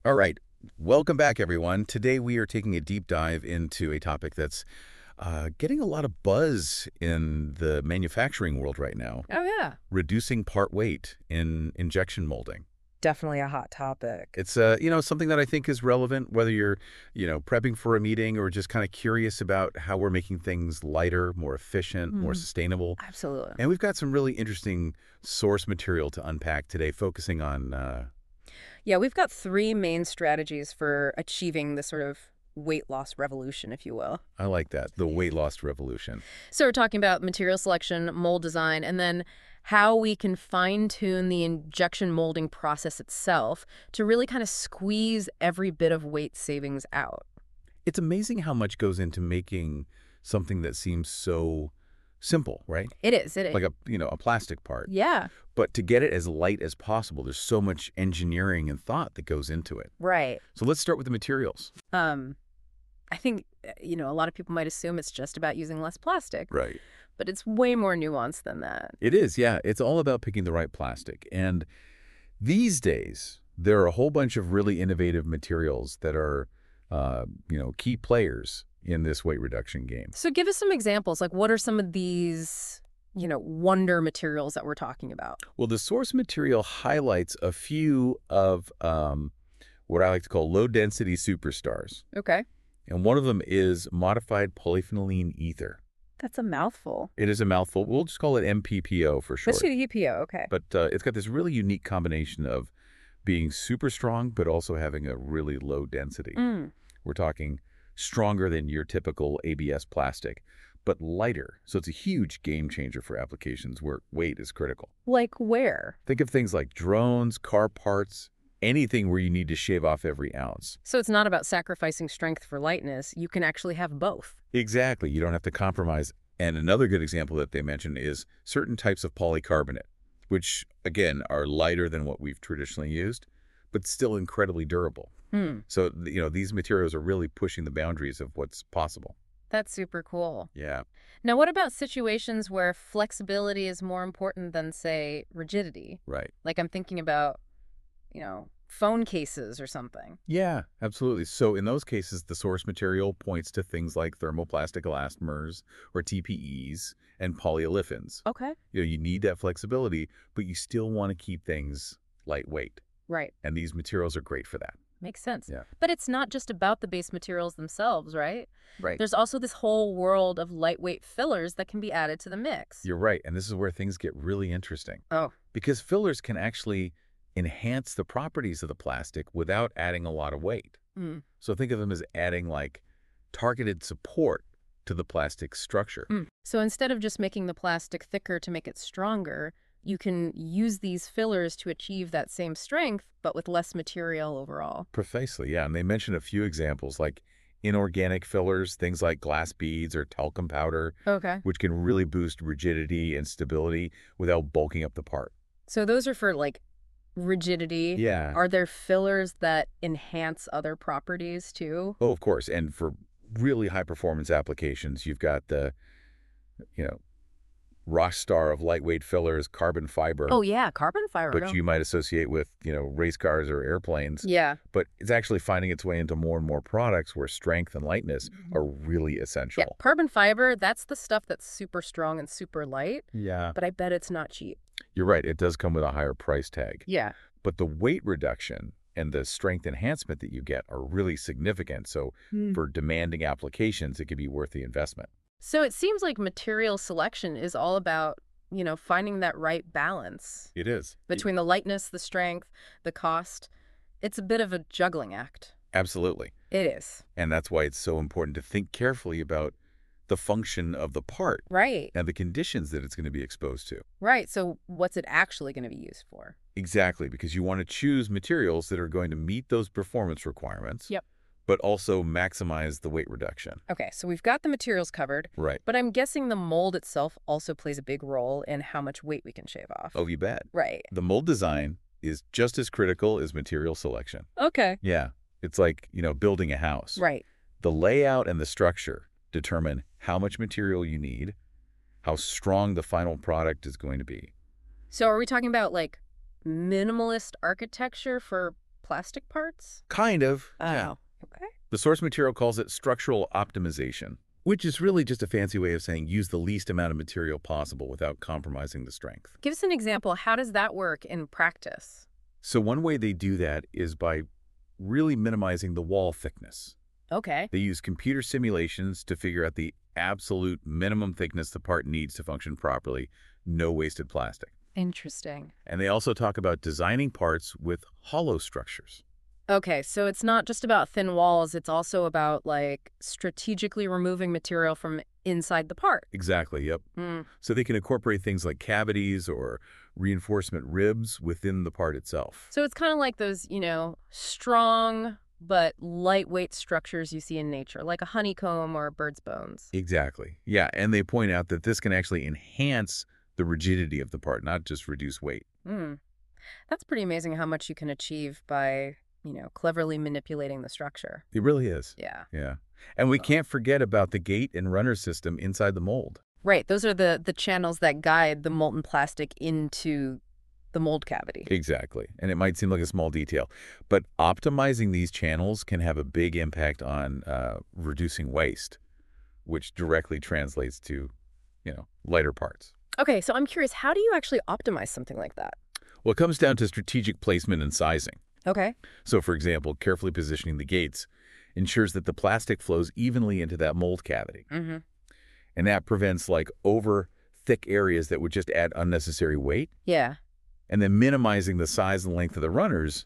All right. Welcome back, everyone. Today we are taking a deep dive into a topic that's getting a lot of buzz in the manufacturing world right now, Oh, yeah. reducing part weight in injection molding. Definitely a hot topic. It's, something that I think is relevant, whether you're, prepping for a meeting or just kind of curious about how we're making things lighter, more efficient, more Mm, sustainable. absolutely. And we've got some really interesting source material to unpack today, focusing on, Yeah, we've got three main strategies for achieving the sort of weight loss revolution, if you will. I like that, the weight loss revolution. So we're talking about material selection, mold design, and then how we can fine-tune the injection molding process itself to really kind of squeeze every bit of weight savings out. It's amazing how much goes into making something that seems so simple, right? It is. It is. Like a plastic part. Yeah, But to get it as light as possible, there's so much engineering and thought that goes into it. right. So let's start with the materials. I think, a lot of people might assume it's just about using less plastic, Right. but it's way more nuanced than that. It is, yeah. It's all about picking the right plastic. And these days, there are a whole bunch of really innovative materials that are, key players in this weight reduction game. So give us some examples. Like, what are some of these, wonder materials that we're talking about? Well, the source material highlights a few of what I like to call low-density superstars. Okay. And one of them is modified polyphenylene ether. That's a mouthful. It is a mouthful. We'll just call it MPPO for short. Let's do the EPO. Okay. But it's got this really unique combination of being super strong, but also having a really low density. Mm. We're talking stronger than your typical ABS plastic, but lighter. So it's a huge game changer for applications where weight is critical. Like where? Think of things like drones, car parts, anything where you need to shave off every ounce. So it's not about sacrificing strength for lightness. You can actually have both. Exactly. You don't have to compromise. And another good example that they mention is certain types of polycarbonate, which, again, are lighter than what we've traditionally used, but still incredibly durable. Hmm. So, these materials are really pushing the boundaries of what's possible. That's super cool. Yeah, Now, what about situations where flexibility is more important than, say, rigidity? right. Like I'm thinking about, phone cases or something. Yeah, absolutely. So in those cases, the source material points to things like thermoplastic elastomers or TPEs and polyolefins. Okay. You need that flexibility, but you still want to keep things lightweight. Right. And these materials are great for that. Makes sense. Yeah. But it's not just about the base materials themselves, right? Right. There's also this whole world of lightweight fillers that can be added to the mix. You're right. And this is where things get really interesting Oh, because fillers can actually enhance the properties of the plastic without adding a lot of weight. mm. So think of them as adding like targeted support to the plastic structure. So instead of just making the plastic thicker to make it stronger, you can use these fillers to achieve that same strength, but with less material overall. Precisely, yeah. And they mention a few examples like inorganic fillers, things like glass beads or talcum powder, Okay. which can really boost rigidity and stability without bulking up the part. So those are for like rigidity. Yeah. Are there fillers that enhance other properties too? Oh, of course. And for really high performance applications, you've got the, you know, rock star of lightweight fillers, carbon fiber, Oh yeah, carbon fiber. which you might associate with, race cars or airplanes. Yeah. But it's actually finding its way into more and more products where strength and lightness are really essential. Yeah, carbon fiber, that's the stuff that's super strong and super light, Yeah. but I bet it's not cheap. You're right. It does come with a higher price tag. Yeah. But the weight reduction and the strength enhancement that you get are really significant. So for demanding applications, it could be worth the investment. So it seems like material selection is all about, finding that right balance It is. between the lightness, the strength, the cost. It's a bit of a juggling act. Absolutely. It is. And that's why it's so important to think carefully about the function of the part Right. and the conditions that it's going to be exposed to. Right. So what's it actually going to be used for? Exactly, because you want to choose materials that are going to meet those performance requirements, Yep. but also maximize the weight reduction. Okay, so we've got the materials covered, Right. but I'm guessing the mold itself also plays a big role in how much weight we can shave off. Oh, you bet. Right. The mold design is just as critical as material selection. Okay. Yeah. It's like, building a house. Right. The layout and the structure determine how much material you need, how strong the final product is going to be. So are we talking about like minimalist architecture for plastic parts? Kind of, yeah. Oh, okay. The source material calls it structural optimization, which is really just a fancy way of saying use the least amount of material possible without compromising the strength. Give us an example. How does that work in practice? So one way they do that is by really minimizing the wall thickness. Okay. They use computer simulations to figure out the absolute minimum thickness the part needs to function properly, no wasted plastic. Interesting. And they also talk about designing parts with hollow structures. Okay, so it's not just about thin walls, it's also about, like, strategically removing material from inside the part. Exactly, yep. Mm. So they can incorporate things like cavities or reinforcement ribs within the part itself. So it's kind of like those, strong but lightweight structures you see in nature, like a honeycomb or a bird's bones. Exactly. Yeah, and they point out that this can actually enhance the rigidity of the part, not just reduce weight. Mm. That's pretty amazing how much you can achieve by, cleverly manipulating the structure. It really is. Yeah. Yeah. And we can't forget about the gate and runner system inside the mold. Right. Those are the channels that guide the molten plastic into the mold cavity. Exactly. And it might seem like a small detail, but optimizing these channels can have a big impact on reducing waste, which directly translates to, lighter parts. Okay, so I'm curious, how do you actually optimize something like that? Well, it comes down to strategic placement and sizing. Okay. So, for example, carefully positioning the gates ensures that the plastic flows evenly into that mold cavity. Mm-hmm. And that prevents over thick areas that would just add unnecessary weight. Yeah. And then minimizing the size and length of the runners,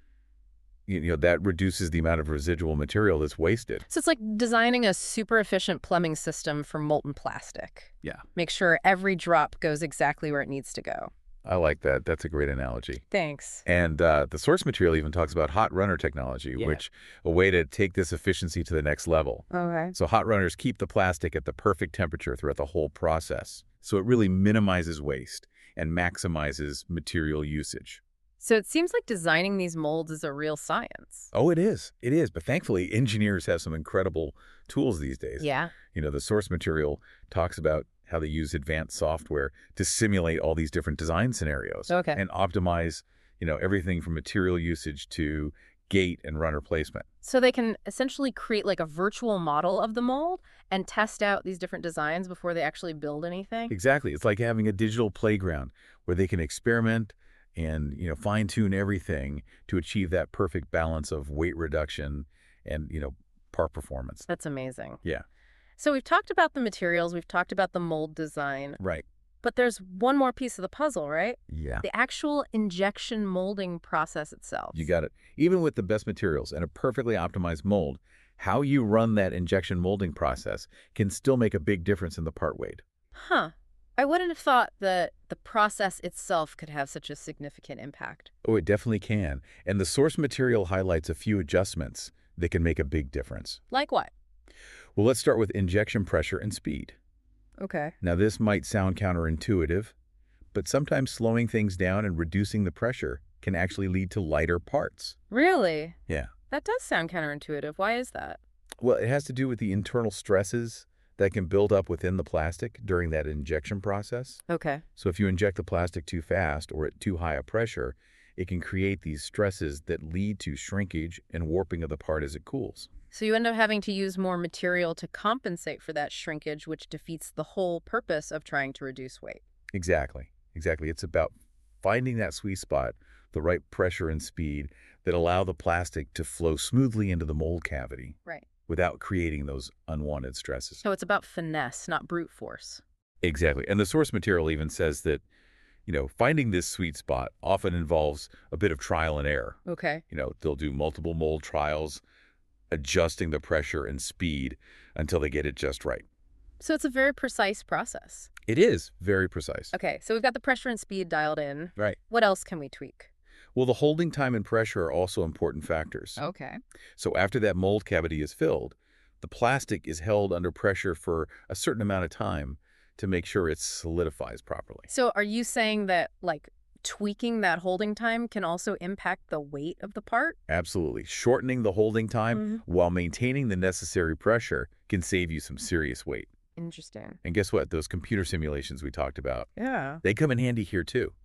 that reduces the amount of residual material that's wasted. So it's like designing a super efficient plumbing system for molten plastic. Yeah. Make sure every drop goes exactly where it needs to go. I like that. That's a great analogy. Thanks. And the source material even talks about hot runner technology, which a way to take this efficiency to the next level. Okay. So hot runners keep the plastic at the perfect temperature throughout the whole process. So it really minimizes waste and maximizes material usage. So it seems like designing these molds is a real science. Oh, it is. It is. But thankfully, engineers have some incredible tools these days. Yeah. The source material talks about how they use advanced software to simulate all these different design scenarios. Okay. And optimize, everything from material usage to gate and runner placement. So they can essentially create like a virtual model of the mold and test out these different designs before they actually build anything? Exactly. It's like having a digital playground where they can experiment and, fine-tune everything to achieve that perfect balance of weight reduction and, part performance. That's amazing. Yeah. So we've talked about the materials, we've talked about the mold design, Right. but there's one more piece of the puzzle, right? Yeah. The actual injection molding process itself. You got it. Even with the best materials and a perfectly optimized mold, how you run that injection molding process can still make a big difference in the part weight. Huh. I wouldn't have thought that the process itself could have such a significant impact. Oh, it definitely can. And the source material highlights a few adjustments that can make a big difference. Like what? Well, let's start with injection pressure and speed. Okay. Now, this might sound counterintuitive, but sometimes slowing things down and reducing the pressure can actually lead to lighter parts. Really? Yeah. That does sound counterintuitive. Why is that? Well, it has to do with the internal stresses that can build up within the plastic during that injection process. Okay. So if you inject the plastic too fast or at too high a pressure, it can create these stresses that lead to shrinkage and warping of the part as it cools. So you end up having to use more material to compensate for that shrinkage, which defeats the whole purpose of trying to reduce weight. Exactly. Exactly. It's about finding that sweet spot, the right pressure and speed that allow the plastic to flow smoothly into the mold cavity. Right. Without creating those unwanted stresses. So it's about finesse, not brute force. Exactly. And the source material even says that, finding this sweet spot often involves a bit of trial and error. Okay. They'll do multiple mold trials, adjusting the pressure and speed until they get it just right. So it's a very precise process. It is very precise. Okay, so we've got the pressure and speed dialed in. Right. What else can we tweak? Well, the holding time and pressure are also important factors. Okay. So after that mold cavity is filled, the plastic is held under pressure for a certain amount of time to make sure it solidifies properly. So are you saying that, like, tweaking that holding time can also impact the weight of the part? Absolutely. Shortening the holding time while maintaining the necessary pressure can save you some serious weight. Interesting. And guess what? Those computer simulations we talked about, Yeah. they come in handy here too.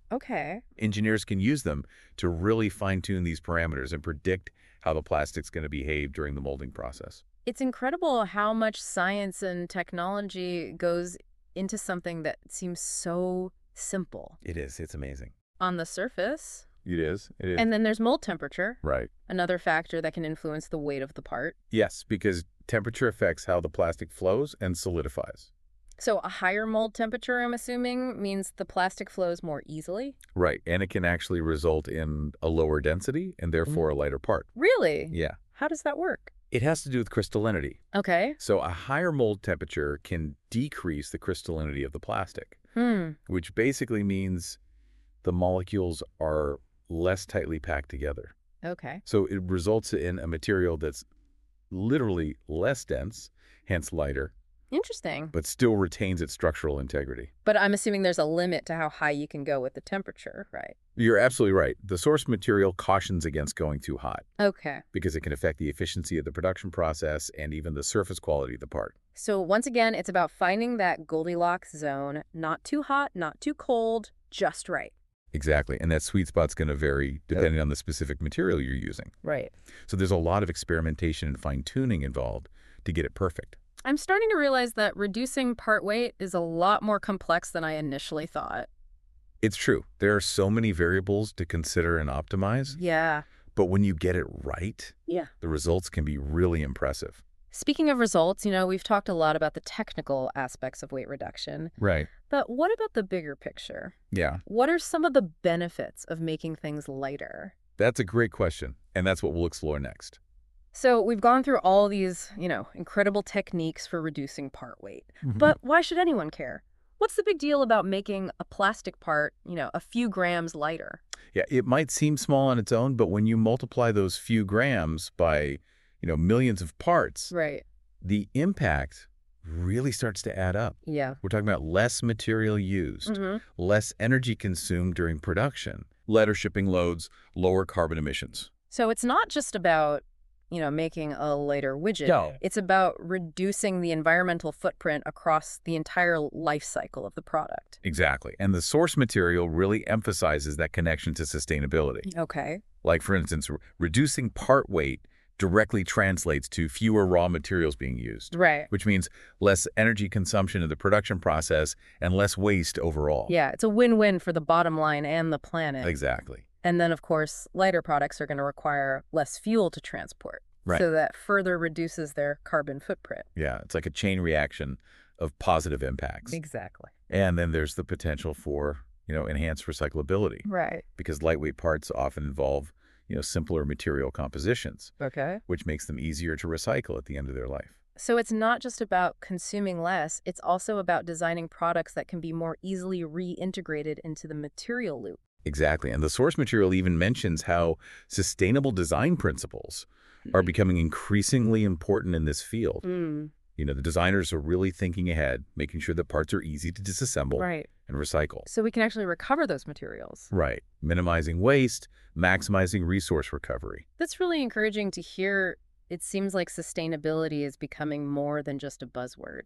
Okay. Engineers can use them to really fine-tune these parameters and predict how the plastic's going to behave during the molding process. It's incredible how much science and technology goes into something that seems so simple It is. It's amazing. on the surface. It is. It is. And then there's mold temperature, Right. another factor that can influence the weight of the part. Yes, because temperature affects how the plastic flows and solidifies. So a higher mold temperature, I'm assuming, means the plastic flows more easily? Right. And it can actually result in a lower density and therefore a lighter part. Really? Yeah. How does that work? It has to do with crystallinity. Okay. So a higher mold temperature can decrease the crystallinity of the plastic, which basically means the molecules are less tightly packed together. Okay. So it results in a material that's literally less dense, hence lighter, Interesting. but still retains its structural integrity. But I'm assuming there's a limit to how high you can go with the temperature, right? You're absolutely right. The source material cautions against going too hot Okay. because it can affect the efficiency of the production process and even the surface quality of the part. So once again, it's about finding that Goldilocks zone, not too hot, not too cold, just right. Exactly. And that sweet spot's going to vary depending on the specific material you're using. Right. So there's a lot of experimentation and fine-tuning involved to get it perfect. I'm starting to realize that reducing part weight is a lot more complex than I initially thought. It's true. There are so many variables to consider and optimize, Yeah. but when you get it right, Yeah. the results can be really impressive. Speaking of results, we've talked a lot about the technical aspects of weight reduction, Right. but what about the bigger picture? Yeah. What are some of the benefits of making things lighter? That's a great question, and that's what we'll explore next. So we've gone through all these, incredible techniques for reducing part weight. But why should anyone care? What's the big deal about making a plastic part, a few grams lighter? Yeah, it might seem small on its own, but when you multiply those few grams by, millions of parts, Right. the impact really starts to add up. Yeah. We're talking about less material used, Mm-hmm. less energy consumed during production, lighter shipping loads, lower carbon emissions. So it's not just about, making a lighter widget. No. It's about reducing the environmental footprint across the entire life cycle of the product. Exactly. And the source material really emphasizes that connection to sustainability. Okay. Like, for instance, reducing part weight directly translates to fewer raw materials being used, Right. which means less energy consumption in the production process and less waste overall. Yeah, it's a win-win for the bottom line and the planet. Exactly. And then, of course, lighter products are going to require less fuel to transport. Right. So that further reduces their carbon footprint. Yeah, it's like a chain reaction of positive impacts. Exactly. And then there's the potential for, enhanced recyclability Right. because lightweight parts often involve, simpler material compositions, Okay. which makes them easier to recycle at the end of their life. So it's not just about consuming less, it's also about designing products that can be more easily reintegrated into the material loop. Exactly. And the source material even mentions how sustainable design principles are becoming increasingly important in this field. The designers are really thinking ahead, making sure that parts are easy to disassemble Right. and recycle. So we can actually recover those materials. Right. Minimizing waste, maximizing resource recovery. That's really encouraging to hear. It seems like sustainability is becoming more than just a buzzword.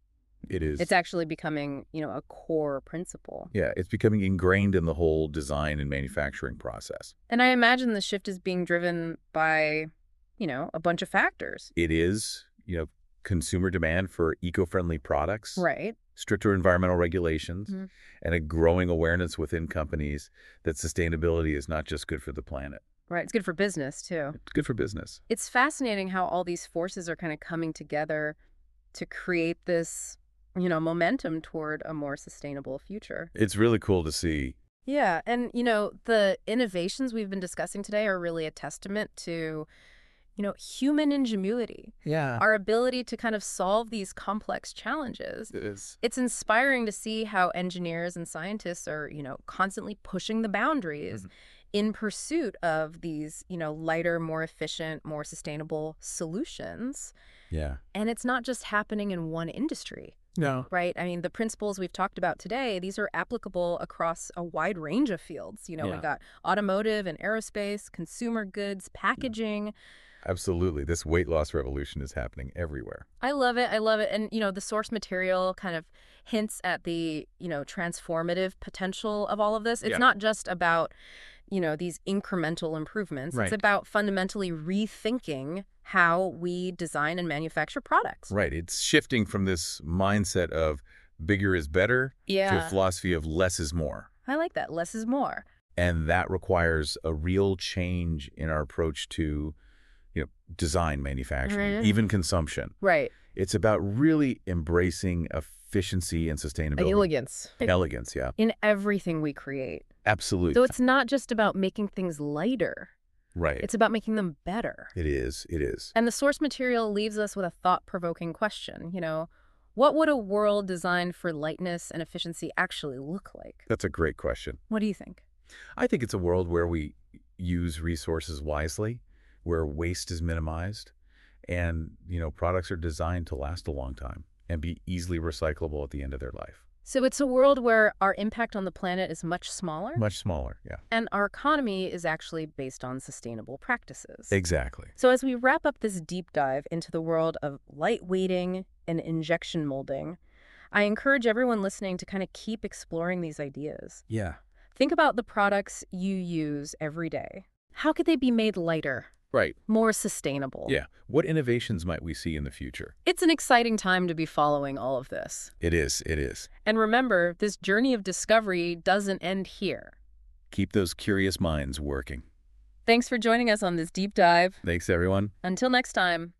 It is. It's actually becoming, a core principle. Yeah, it's becoming ingrained in the whole design and manufacturing process. And I imagine the shift is being driven by, a bunch of factors. It is, consumer demand for eco-friendly products, Right. stricter environmental regulations, Mhm. and a growing awareness within companies that sustainability is not just good for the planet. Right. It's good for business, too. It's good for business. It's fascinating how all these forces are kind of coming together to create this, momentum toward a more sustainable future. It's really cool to see. Yeah. And, the innovations we've been discussing today are really a testament to, human ingenuity, Yeah. our ability to kind of solve these complex challenges. It is. It's inspiring to see how engineers and scientists are, constantly pushing the boundaries in pursuit of these, lighter, more efficient, more sustainable solutions. Yeah. And it's not just happening in one industry, No. right? I mean, the principles we've talked about today, these are applicable across a wide range of fields. Yeah. We've got automotive and aerospace, consumer goods, packaging. Absolutely. This weight loss revolution is happening everywhere. I love it. I love it. And, the source material kind of hints at the, transformative potential of all of this. It's Yeah. not just about, these incremental improvements. Right. It's about fundamentally rethinking how we design and manufacture products. Right. It's shifting from this mindset of bigger is better to a Yeah. philosophy of less is more. I like that. Less is more. And that requires a real change in our approach to, design, manufacturing, Mhm. even consumption. Right. It's about really embracing efficiency and sustainability. Elegance. Elegance, yeah. In everything we create. Absolutely. So it's not just about making things lighter. Right. It's about making them better. It is. It is. And the source material leaves us with a thought-provoking question, what would a world designed for lightness and efficiency actually look like? That's a great question. What do you think? I think it's a world where we use resources wisely, where waste is minimized, and, products are designed to last a long time and be easily recyclable at the end of their life. So it's a world where our impact on the planet is much smaller, Much smaller, yeah. and our economy is actually based on sustainable practices. Exactly. So as we wrap up this deep dive into the world of lightweighting and injection molding, I encourage everyone listening to kind of keep exploring these ideas. Yeah. Think about the products you use every day. How could they be made lighter, Right. more sustainable? Yeah. What innovations might we see in the future? It's an exciting time to be following all of this. It is. It is. And remember, this journey of discovery doesn't end here. Keep those curious minds working. Thanks for joining us on this deep dive. Thanks, everyone. Until next time.